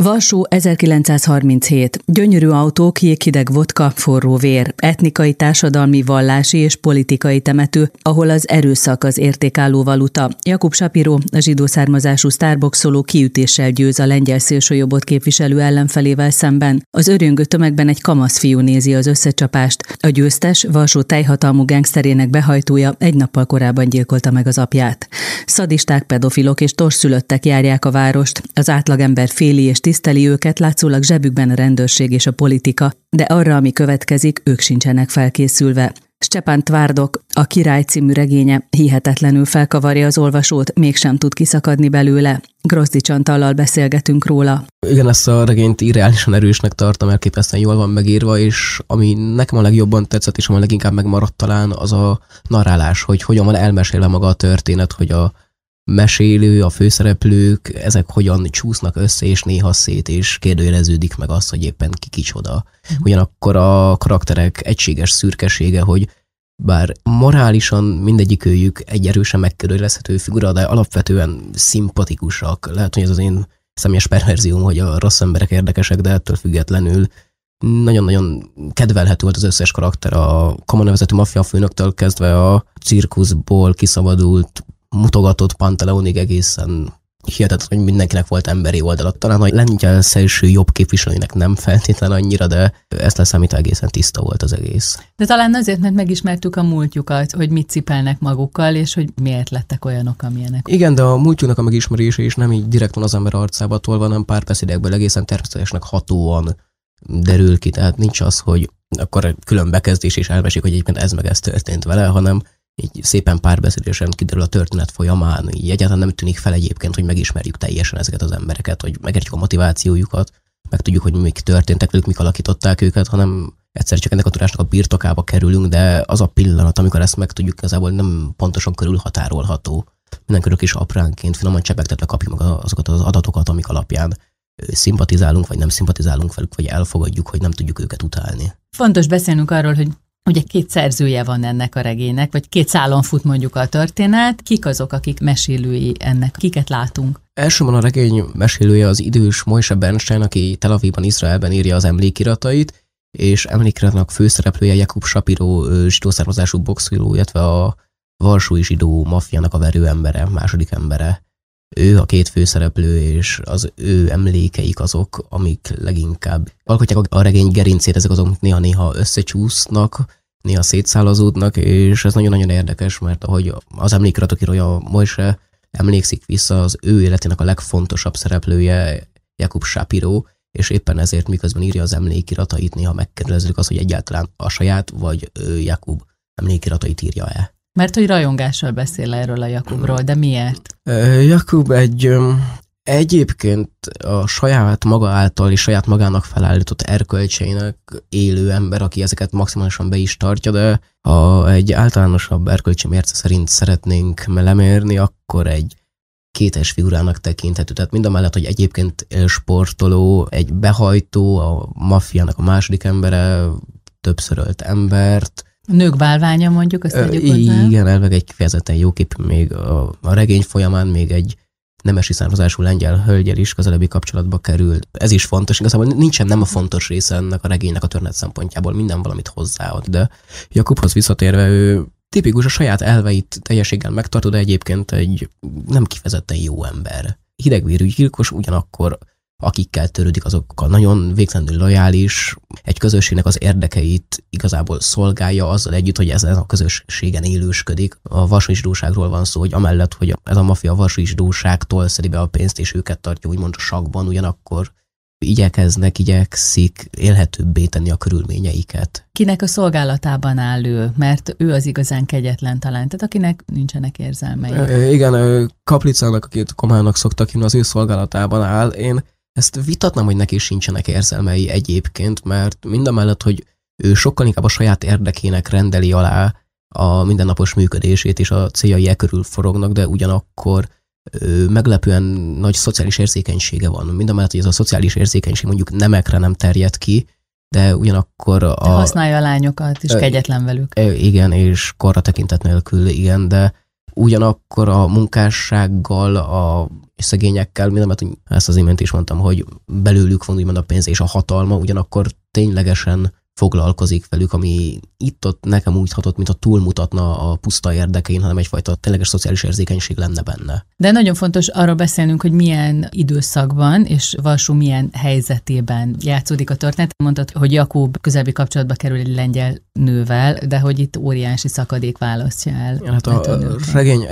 Varsó 1937. Gyönyörű autók, jéghideg vodka, forró vér, etnikai, társadalmi, vallási és politikai temető, ahol az erőszak az értékálló valuta. Jakub Sapiro, a zsidó származású sztárboxoló kiütéssel győz a lengyel szélsőjobbot képviselő ellenfelével szemben. Az örjöngő tömegben egy kamasz fiú nézi az összecsapást. A győztes, Varsó teljhatalmú gengszterének behajtója egy nappal korábban gyilkolta meg az apját. Szadisták, pedofilok és torszülöttek járják a várost. Az átlagember féli és tiszteli őket, látszólag zsebükben a rendőrség és a politika, de arra, ami következik, ők sincsenek felkészülve. Stepan Tvárdok, a Király című regénye hihetetlenül felkavarja az olvasót, mégsem tud kiszakadni belőle. Grozdics Antallal beszélgetünk róla. Igen, ezt a regényt irreálisan erősnek tartom, elképesztően jól van megírva, és ami nekem a legjobban tetszett, és ami leginkább megmaradt talán, az a narrálás, hogy hogyan van elmesélve maga a történet, hogy a mesélő, a főszereplők, ezek hogyan csúsznak össze, és néha szét, és kérdőjeleződik meg azt, hogy éppen ki kicsoda. Ugyanakkor a karakterek egységes szürkesége, hogy bár morálisan mindegyikőjük egy erősen megkérdőjelezhető figura, de alapvetően szimpatikusak. Lehet, hogy ez az én személyes perverzióm, hogy a rossz emberek érdekesek, de ettől függetlenül nagyon-nagyon kedvelhető volt az összes karakter, a kamanevezető maffia főnöktől kezdve a cirkuszból kiszabadult mutogatott Pantaleonig egészen hihetetlen, hogy mindenkinek volt emberi oldala. Talán a lengyel szélső jobb képviselőnek nem feltétlen annyira, de ezt leszámítva egészen tiszta volt az egész. De talán azért, mert megismertük a múltjukat, hogy mit cipelnek magukkal, és hogy miért lettek olyanok, amilyenek. Igen, de a múltjuknak a megismerése is nem így direkt van az ember arcába tolva, hanem párbeszédekből egészen természetesnek hatóan derül ki. Tehát nincs az, hogy akkor külön bekezdés és elmesék, hogy egyébként ez meg ez történt vele, hanem így szépen párbeszédésen kiderül a történet folyamán, így egyáltalán nem tűnik fel egyébként, hogy megismerjük teljesen ezeket az embereket, hogy megértjük a motivációjukat, meg tudjuk, hogy mik történtek velük, mik alakították őket, hanem egyszer csak ennek a tudásnak a birtokába kerülünk, de az a pillanat, amikor ezt megtudjuk, igazából nem pontosan körülhatárolható. Mindenkörök is apránként, finoman csepegtetve kapjuk meg azokat az adatokat, amik alapján szimpatizálunk, vagy nem szimpatizálunk velük, vagy elfogadjuk, hogy nem tudjuk őket utálni. Fontos beszélnünk arról, hogy ugye két szerzője van ennek a regénynek, vagy két szálon fut mondjuk a történet. Kik azok, akik mesélői ennek? Kiket látunk? Elsőben a regény mesélője az idős Moshe Bernstein, aki Tel Avivban, Izraelben írja az emlékiratait, és emlékiratnak főszereplője Jakub Sapiro, zsidó származású boxoló, illetve a varsói zsidó maffiának a verőembere, második embere. Ő a két főszereplő, és az ő emlékeik azok, amik leginkább alkotják a regény gerincét, ezek azok néha-néha összecsúsznak, néha szétszálazódnak, és ez nagyon-nagyon érdekes, mert ahogy az emlékiratok írója Moshe emlékszik vissza, az ő életének a legfontosabb szereplője Jakub Sapiro, és éppen ezért miközben írja az emlékiratait, néha megkérdeződik az, hogy egyáltalán a saját vagy Jakub emlékiratait írja-e. Mert hogy rajongással beszél erről a Jakubról, de miért? Jakub egyébként a saját maga által és saját magának felállított erkölcseinek élő ember, aki ezeket maximálisan be is tartja, de ha egy általánosabb erkölcsi mérce szerint szeretnénk lemérni, akkor egy kétes figurának tekinthető. Tehát mindamellett, hogy egyébként sportoló, egy behajtó, a maffiának a második embere, többszörölt embert. A nők bálványa mondjuk, azt tegyük hozzá. Igen, elveg egy kifejezetten jó kép, még a regény folyamán még egy nemesi származású lengyel hölgyel is közelebbi kapcsolatba került. Ez is fontos, igazából nincsen nem a fontos része ennek a regénynek a történet szempontjából, minden valamit hozzáad, de Jakubhoz visszatérve ő tipikus, a saját elveit teljességgel megtartó, de egyébként egy nem kifejezetten jó ember. Hidegvérű gyilkos, ugyanakkor akikkel törődik, azokkal nagyon végtelenül lojális, egy közösségnek az érdekeit igazából szolgálja azzal együtt, hogy ezen a közösségen élősködik. A varsói zsidóságról van szó, hogy amellett, hogy ez a maffia a varsói zsidóságtól szedi be a pénzt, és őket tartja úgymond sakban, ugyanakkor igyekszik élhetőbbé tenni a körülményeiket. Kinek a szolgálatában áll ő? Mert ő az igazán kegyetlen talán, tehát akinek nincsenek érzelmei. Igen, Kaplicának, akit Komának szoktak hívni, az ő szolgálatában áll. Én ezt vitatnám, hogy neki sincsenek érzelmei egyébként, mert mindamellett, hogy ő sokkal inkább a saját érdekének rendeli alá a mindennapos működését, és a céljai körül forognak, de ugyanakkor meglepően nagy szociális érzékenysége van. Mindamellett, hogy ez a szociális érzékenység mondjuk nemekre nem terjed ki, de ugyanakkor de használja a lányokat, és kegyetlen velük. Igen, és korra tekintet nélkül, igen, de ugyanakkor a munkássággal, a szegényekkel, mert ezt az imént is mondtam, hogy belőlük van úgymond a pénz és a hatalma, ugyanakkor ténylegesen foglalkozik velük, ami itt-ott nekem úgy hatott, mintha túlmutatna a puszta érdekein, hanem egyfajta tényleges szociális érzékenység lenne benne. De nagyon fontos arról beszélnünk, hogy milyen időszakban és Varsó milyen helyzetében játszódik a történet. Mondtad, hogy Jakub közelebbi kapcsolatba kerül egy lengyel nővel, de hogy itt óriási szakadék választja el. Hát a regény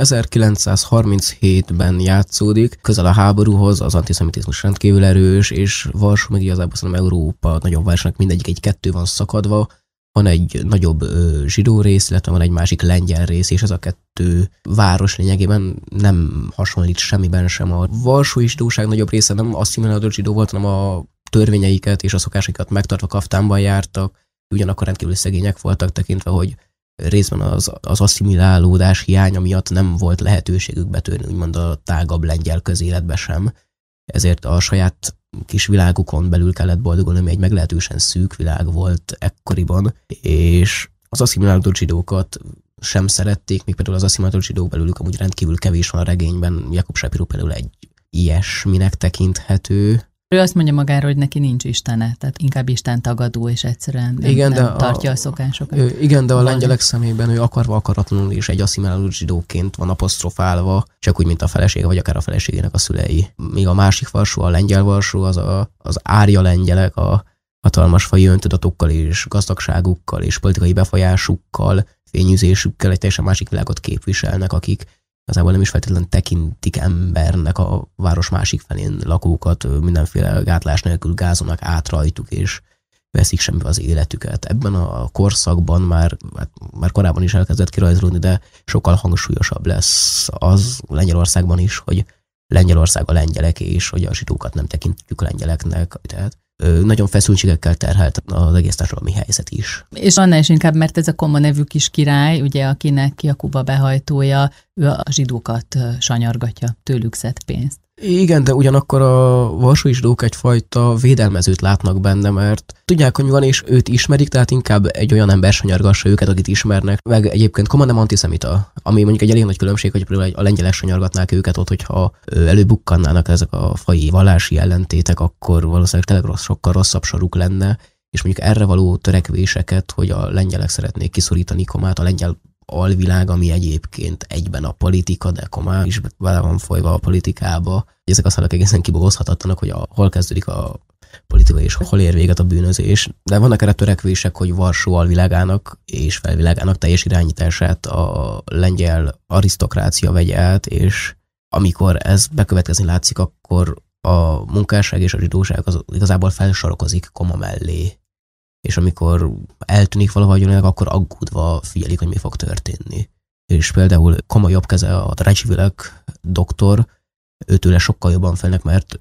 1937-ben játszódik, közel a háborúhoz, az antiszemitizmus rendkívül erős, és Varsó meg igazából szerintem Európa nagyobb városnak mindegyik egy kettő van szakadva, van egy nagyobb zsidó rész, illetve van egy másik lengyel rész, és ez a kettő város lényegében nem hasonlít semmiben sem. A varsói zsidóság nagyobb része nem asszimilálódott zsidó volt, hanem a törvényeiket és a szokásaikat megtartva kaftánban jártak, ugyanakkor rendkívül szegények voltak tekintve, hogy részben az asszimilálódás hiánya miatt nem volt lehetőségük betörni úgymond a tágabb lengyel közéletbe sem. Ezért a saját kis világukon belül kellett boldogulni, ami egy meglehetősen szűk világ volt ekkoriban, és az asszimilálódott zsidókat sem szerették, még például az asszimilálódott zsidók belőlük amúgy rendkívül kevés van a regényben, Jakub Shapiro például egy ilyesminek tekinthető. Ő azt mondja magáról, hogy neki nincs istene, tehát inkább Isten tagadó, és egyszerűen nem tartja a szokásokat. Igen, de a lengyelek szemében ő akarva akaratlanul is egy asszimilálódott zsidóként van apostrofálva, csak úgy, mint a felesége, vagy akár a feleségének a szülei. Míg a másik Varsó, a lengyel Varsó, az árja lengyelek a hatalmas faji öntudatokkal és gazdagságukkal és politikai befolyásukkal, fényűzésükkel egy teljesen másik világot képviselnek, akik igazából nem is feltétlenül tekintik embernek a város másik felén lakókat, mindenféle gátlás nélkül gázolnak át rajtuk, és veszik semmibe az életüket. Ebben a korszakban már korábban is elkezdett kirajzolódni, de sokkal hangsúlyosabb lesz az Lengyelországban is, hogy Lengyelország a lengyelek, és hogy a zsidókat nem tekintjük a lengyeleknek. Tehát nagyon feszültségekkel terhelt az egész társadalmi helyzet is. És annál is inkább, mert ez a Koma nevű kis király, ugye, akinek Jakub a behajtója, ő a zsidókat sanyargatja, tőlük szed pénzt. Igen, de ugyanakkor a varsói zsidók egyfajta védelmezőt látnak benne, mert tudják, hogy mi van, és őt ismerik, tehát inkább egy olyan ember sanyargassa őket, akit ismernek. Meg egyébként Koma nem antiszemita, ami mondjuk egy elég nagy különbség, hogy például a lengyelek sanyargatnák őket ott, hogyha előbukkannának ezek a faji vallási ellentétek, akkor valószínűleg tényleg sokkal rosszabb soruk lenne, és mondjuk erre való törekvéseket, hogy a lengyelek szeretnék kiszorítani Komát, a lengyel alvilág, ami egyébként egyben a politika, de Koma is vele van folyva a politikába. Ezek az halak egészen kibogozhatatlanak, hogy hol kezdődik a politika és hol ér véget a bűnözés. De vannak erre törekvések, hogy Varsó alvilágának és felvilágának teljes irányítását a lengyel arisztokrácia vegye át, és amikor ez bekövetkezni látszik, akkor a munkásság és a zsidóság az igazából felsorakozik Koma mellé. És amikor eltűnik valahogy, akkor aggódva figyelik, hogy mi fog történni. És például Koma jobb keze, a Radziwiłł doktor, őtőle sokkal jobban félnek, mert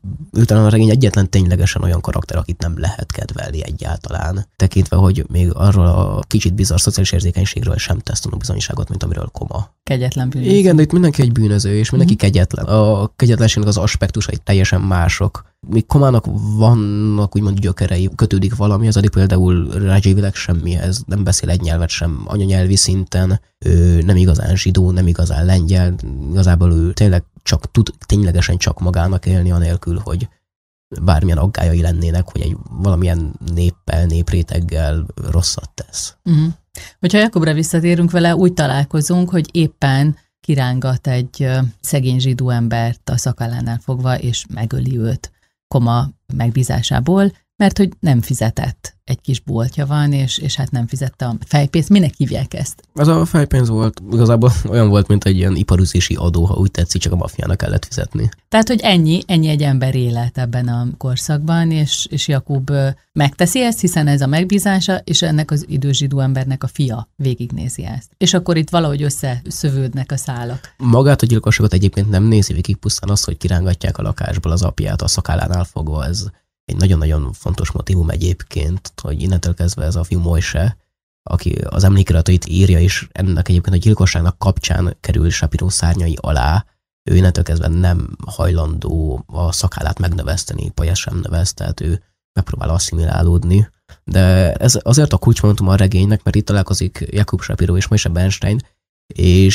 ő talán a regény egyetlen ténylegesen olyan karakter, akit nem lehet kedvelni egyáltalán. Tekintve, hogy még arról a kicsit bizarr szociális érzékenységről sem tesz tanúbizonyságot, mint amiről Koma. Kegyetlen bűnöző. Igen, de itt mindenki egy bűnöző, és mindenki kegyetlen. A kegyetlenségnek az aspektusai teljesen mások. Míg Komának vannak úgymond gyökerei, kötődik valami, az addig például Radziwiłł semmihez, nem beszél egy nyelvet sem anyanyelvi szinten, ő nem igazán zsidó, nem igazán lengyel, igazából ő tényleg csak tud ténylegesen csak magának élni, anélkül, hogy bármilyen aggályai lennének, hogy valamilyen néppel, népréteggel rosszat tesz. Hogyha Jakubra visszatérünk vele, úgy találkozunk, hogy éppen kirángat egy szegény zsidó embert a szakállánál fogva, és megöli őt Koma megbízásából, mert hogy nem fizetett. Egy kis boltja van, és hát nem fizette a fejpénzt. Minek hívják ezt? Ez a fejpénz volt, igazából olyan volt, mint egy ilyen iparüzési adó, ha úgy tetszik, csak a maffiának kellett fizetni. Tehát, hogy ennyi egy ember élet ebben a korszakban, és Jakub megteszi ezt, hiszen ez a megbízása, és ennek az idős zsidó embernek a fia végignézi ezt. És akkor itt valahogy összeszövődnek a szálak. Magát a gyilkosságot egyébként nem nézi végig, pusztán az, hogy kirángatják a lakásból az apját a szakállánál fogva, ez egy nagyon-nagyon fontos motívum egyébként, hogy innentől kezdve ez a fiú Mojse, aki az emlékiratait írja, és ennek egyébként a gyilkosságnak kapcsán kerül Shapiro szárnyai alá, ő innentől kezdve nem hajlandó a szakállát megnöveszteni, Pajas sem növesz, tehát ő megpróbál asszimilálódni. De ez azért a kulcsmondatum a regénynek, mert itt találkozik Jakub Shapiro és Moshe Bernstein, és itt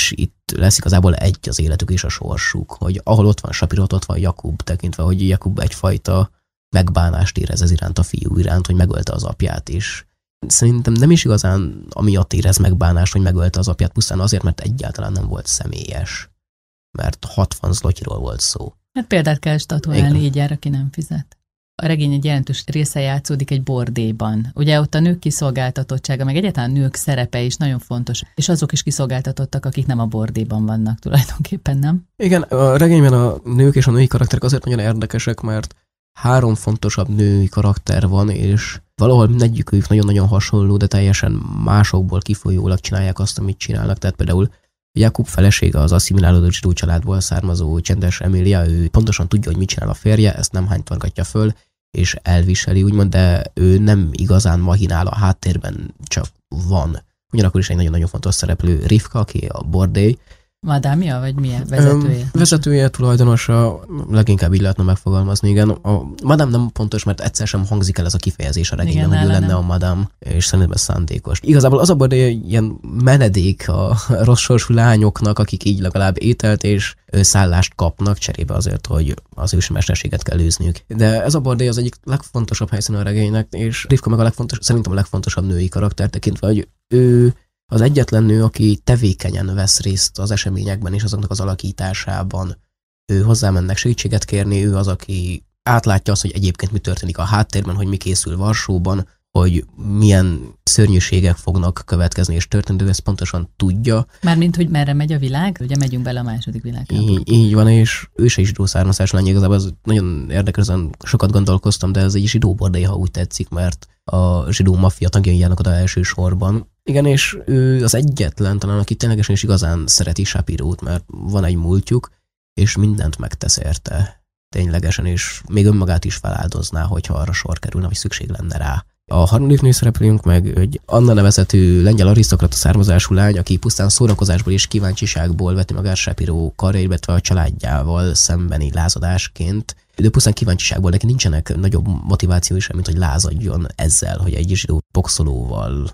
lesz igazából egy az életük és a sorsuk, hogy ahol ott van Sapiro, ott van Jakub, tekintve, hogy Jakub egyfajta megbánást érez ez iránt a fiú iránt, hogy megölte az apját is. Szerintem nem is igazán amiatt érez megbánást, hogy megölte az apját, pusztán azért, mert egyáltalán nem volt személyes. Mert 60 zlotyiról volt szó. Hát példát kell statuálni, így jár, aki nem fizet. A regény egy jelentős része játszódik egy bordéban. Ugye ott a nők kiszolgáltatottsága, meg egyáltalán nők szerepe is nagyon fontos, és azok is kiszolgáltatottak, akik nem a bordéban vannak tulajdonképpen, nem? Igen, a regényben a nők és a női karakterek azért nagyon érdekesek, mert 3 fontosabb női karakter van, és valahol mindegyikük nagyon-nagyon hasonló, de teljesen másokból kifolyólag csinálják azt, amit csinálnak. Tehát például Jakub felesége az asszimilálódott zsidó családból származó csendes Emília, ő pontosan tudja, hogy mit csinál a férje, ezt nem hánytorgatja föl, és elviseli, úgymond, de ő nem igazán mahinál a háttérben, csak van. Ugyanakkor is egy nagyon-nagyon fontos szereplő Rivka, aki a bordély. Madámja, vagy milyen vezetője? Vezetője, tulajdonosa, leginkább így lehetne megfogalmazni, igen. A madám nem pontos, mert egyszer sem hangzik el ez a kifejezés a regényben, hogy ő lenne a madám, és szerintem ez szándékos. Igazából az a bordély ilyen menedék a rossz sorsú lányoknak, akik így legalább ételt és szállást kapnak cserébe azért, hogy az ősi mesterséget kell űzniük. De ez a bordély az egyik legfontosabb helyszín a regénynek, és Rivka meg szerintem a legfontosabb női karakter tekintve, hogy ő az egyetlen nő, aki tevékenyen vesz részt az eseményekben és azoknak az alakításában. Ő hozzámennek segítséget kérni, ő az, aki átlátja azt, hogy egyébként mi történik a háttérben, hogy mi készül Varsóban, hogy milyen szörnyűségek fognak következni és történni, ő ezt pontosan tudja. Mármint, hogy merre megy a világ? Ugye megyünk bele a második világháborúba. Így van, és ő se is zsidó származású lány, igazából ez nagyon érdekes, sokat gondolkoztam, de ez egy zsidó bordély, ha úgy tetszik, mert a zsidó maffia tagjai járnak oda elsősorban. Igen, és ő az egyetlen talán, aki ténylegesen is igazán szereti Sapirót, mert van egy múltjuk, és mindent megtesz érte ténylegesen, és még önmagát is feláldozná, hogyha arra sor kerülne, hogy szükség lenne rá. A harmadik nőszereplőnk meg egy Anna nevezetű lengyel arisztokrata származású lány, aki pusztán szórakozásból és kíváncsiságból veti magát Sapiro karjára, illetve a családjával szembeni lázadásként. De pusztán kíváncsiságból neki nincsenek nagyobb motivációi sem, mint hogy lázadjon ezzel, hogy egy zsidó boxolóval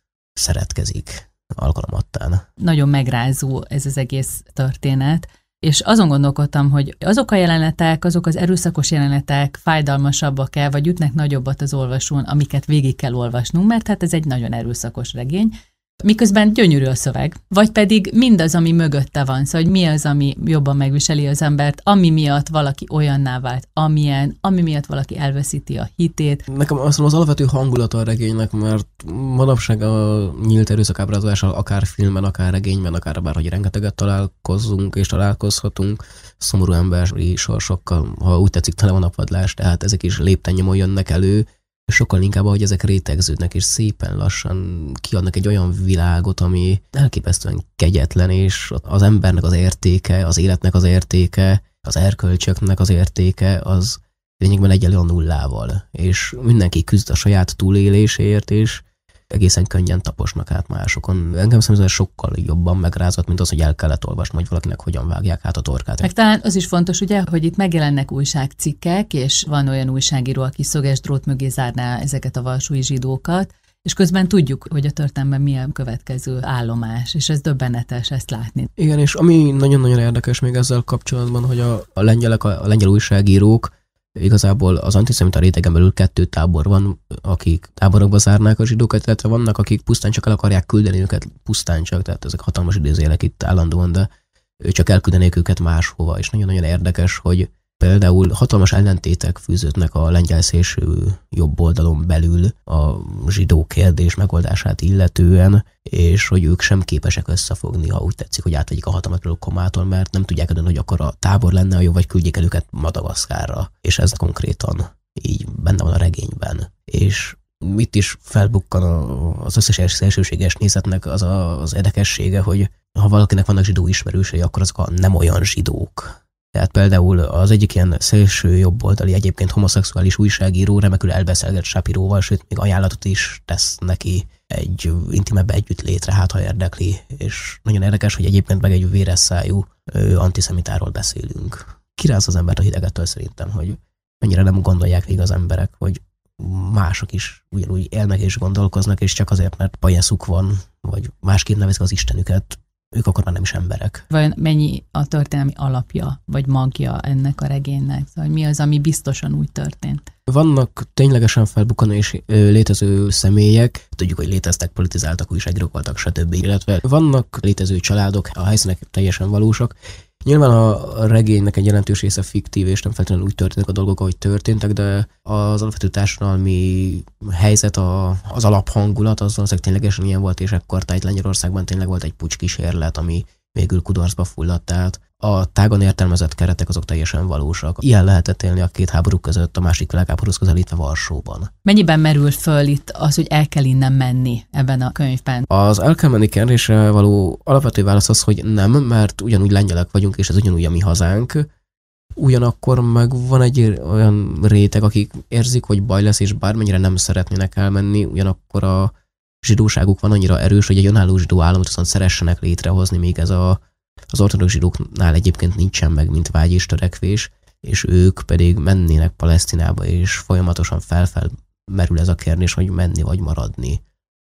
szeretkezik alkalomattán. Nagyon megrázó ez az egész történet, és azon gondolkodtam, hogy azok a jelenetek, azok az erőszakos jelenetek fájdalmasabbak-e, vagy ütnek nagyobbat az olvasón, amiket végig kell olvasnunk, mert hát ez egy nagyon erőszakos regény, miközben gyönyörű a szöveg, vagy pedig mindaz, ami mögötte van, szóval hogy mi az, ami jobban megviseli az embert, ami miatt valaki olyanná vált, amilyen, ami miatt valaki elveszíti a hitét. Nekem azt mondom, az alapvető hangulata a regénynek, mert manapság a nyílt erőszakábrázolással akár filmben, akár regényben, akár bárhogy rengeteget találkozzunk és találkozhatunk szomorú emberi sorsokkal, ha úgy tetszik, tele van a padlás, tehát ezek is lépten-nyomon jönnek elő, sokkal inkább, ahogy ezek rétegződnek, és szépen lassan kiadnak egy olyan világot, ami elképesztően kegyetlen, és az embernek az értéke, az életnek az értéke, az erkölcsöknek az értéke, az lényegben egyenlő a nullával. És mindenki küzd a saját túlélésért, és egészen könnyen taposnak át másokon. Engem szerintem sokkal jobban megrázott, mint az, hogy el kellett olvasni, hogy valakinek hogyan vágják át a torkát. Meg talán az is fontos, ugye, hogy itt megjelennek újságcikkek, és van olyan újságíró, aki szöges drót mögé zárná ezeket a varsói zsidókat, és közben tudjuk, hogy a történelemben mi a következő állomás, és ez döbbenetes ezt látni. Igen, és ami nagyon-nagyon érdekes még ezzel kapcsolatban, hogy a lengyel újságírók igazából az antiszemita rétegen belül 2 tábor van, akik táborokba zárnák a zsidókat, illetve vannak, akik pusztán csak el akarják küldeni őket, pusztán csak, tehát ezek hatalmas idézőjelek itt állandóan, de csak elküldenék őket máshova, és nagyon-nagyon érdekes, hogy például hatalmas ellentétek fűződnek a lengyel szélső jobb oldalon belül a zsidó kérdés megoldását illetően, és hogy ők sem képesek összefogni, ha úgy tetszik, hogy átvegyik a hatalmat például Komától, mert nem tudják eldönteni, hogy akkor a tábor lenne a jó, vagy küldjék el őket Madagaszkárra. És ez konkrétan így benne van a regényben. És itt is felbukkan az összes szélsőséges nézetnek az érdekessége, hogy ha valakinek vannak zsidó ismerősei, akkor azok a nem olyan zsidók. Tehát például az egyik ilyen szélső jobboldali, egyébként homoszexuális újságíró remekül elbeszélget Sapiróval, sőt még ajánlatot is tesz neki egy intimebb együttlétre, hát ha érdekli, és nagyon érdekes, hogy egyébként meg egy véres szájú antiszemitáról beszélünk. Kiráz az embert a hidegettől szerintem, hogy mennyire nem gondolják végig az emberek, hogy mások is ugyanúgy élnek és gondolkoznak, és csak azért, mert pajeszuk van, vagy másképp nevezik az istenüket, ők akkor már nem is emberek. Vajon mennyi a történelmi alapja, vagy magja ennek a regénynek? Szóval mi az, ami biztosan úgy történt? Vannak ténylegesen felbukkanó és létező személyek, tudjuk, hogy léteztek, politizáltak, újságírók voltak, stb. Illetve vannak létező családok, a helyszínek teljesen valósak. Nyilván a regénynek egy jelentős része fiktív, és nem feltétlenül úgy történnek a dolgok, ahogy történtek, de az alapvető társadalmi helyzet, az alaphangulat, az ténylegesen ilyen volt, és ekkortájt Lengyelországban tényleg volt egy pucskísérlet, ami végül kudarcba fulladt, tehát a tágon értelmezett keretek azok teljesen valósak. Ilyen lehetett élni a két háború között, a második világháborúhoz közelítve Varsóban. Mennyiben merül föl itt az, hogy el kell innen menni ebben a könyvben? Az el kell menni kérdésre való alapvető válasz az, hogy nem, mert ugyanúgy lengyelek vagyunk, és ez ugyanúgy a mi hazánk. Ugyanakkor meg van egy olyan réteg, akik érzik, hogy baj lesz, és bármennyire nem szeretnének elmenni, ugyanakkor a zsidóságuk van annyira erős, hogy egy önálló zsidó államot viszont szeressenek létrehozni, még ez az ortodox zsidóknál egyébként nincsen meg, mint vágy és törekvés, és ők pedig mennének Palesztinába, és folyamatosan felmerül ez a kérdés, hogy menni vagy maradni.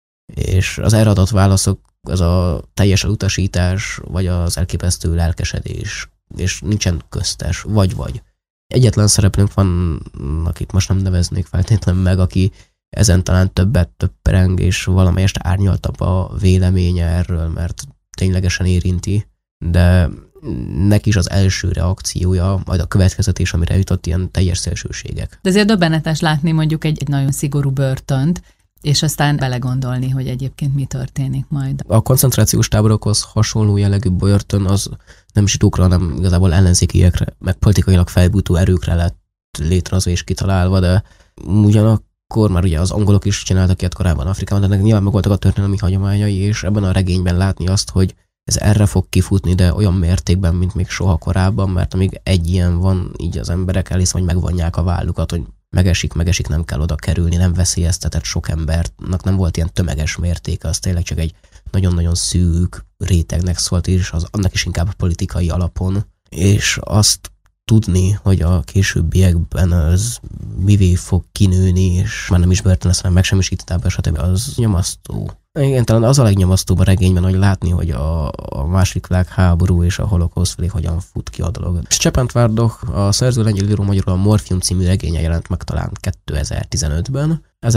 És az erre adott válaszok, az a teljes elutasítás, vagy az elképesztő lelkesedés, és nincsen köztes, vagy. Egyetlen szereplőnk van, akit most nem neveznék feltétlenül meg, aki ezen talán több pereng, és valamelyest árnyaltabb a véleménye erről, mert ténylegesen érinti, de neki is az első reakciója, majd a következetés, amire jutott, ilyen teljes szélsőségek. De azért döbbenetes látni mondjuk egy nagyon szigorú börtönt, és aztán belegondolni, hogy egyébként mi történik majd. A koncentrációs táborokhoz hasonló jellegű börtön az nem zsidókra, hanem igazából ellenzékiekre, meg politikailag felbújtó erőkre lett létrehozva és kitalálva, de ugyanakkor már ugye az angolok is csináltak ilyet korábban Afrikában, de ennek nyilván megvoltak a történelmi hagyományai, és ebben a regényben látni azt, hogy ez erre fog kifutni, de olyan mértékben, mint még soha korábban, mert amíg egy ilyen van, így az emberek elhiszem, hogy megvonják a vállukat, hogy megesik, nem kell oda kerülni, nem veszélyeztetett sok embernek, nem volt ilyen tömeges mértéke, az tényleg csak egy nagyon-nagyon szűk rétegnek szólt, és az annak is inkább politikai alapon, és azt tudni, hogy a későbbiekben az mivé fog kinőni, és már nem is börtön lesz, hanem megsemmisített, stb. Az nyomasztó. Igen, talán az a legnyomasztóbb a regényben, hogy látni, hogy a második világháború és a holokauszt felé hogyan fut ki a dolog. Szczepan Twardog, a szerző lengyel író, magyarul a Morfium című regénye jelent meg talán 2015-ben.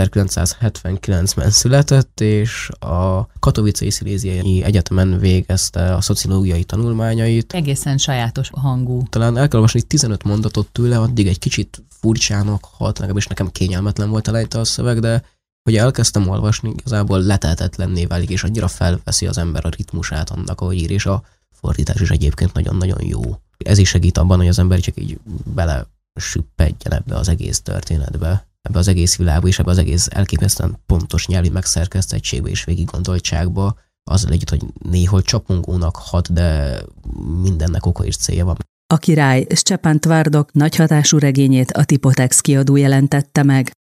1979-ben született, és a Katowicei Sziléziai Egyetemen végezte a szociológiai tanulmányait. Egészen sajátos hangú. Talán el kell olvasni 15 mondatot tőle, addig egy kicsit furcsának hat, legalábbis nekem kényelmetlen volt eleinte a szöveg, de hogy elkezdtem olvasni, igazából letehetetlenné válik, és annyira felveszi az ember a ritmusát annak, ahogy ír, és a fordítás is egyébként nagyon-nagyon jó. Ez is segít abban, hogy az ember csak így belesüppedjen ebbe az egész történetbe, ebbe az egész világba, és ebbe az egész elképesztően pontos nyelvi megszerkesztettségbe és végiggondoltságba, azzal együtt, hogy néhol csapongónak hat, de mindennek oka és célja van. A király Szczepan Twardog nagyhatású regényét a Tipotex kiadó jelentette meg.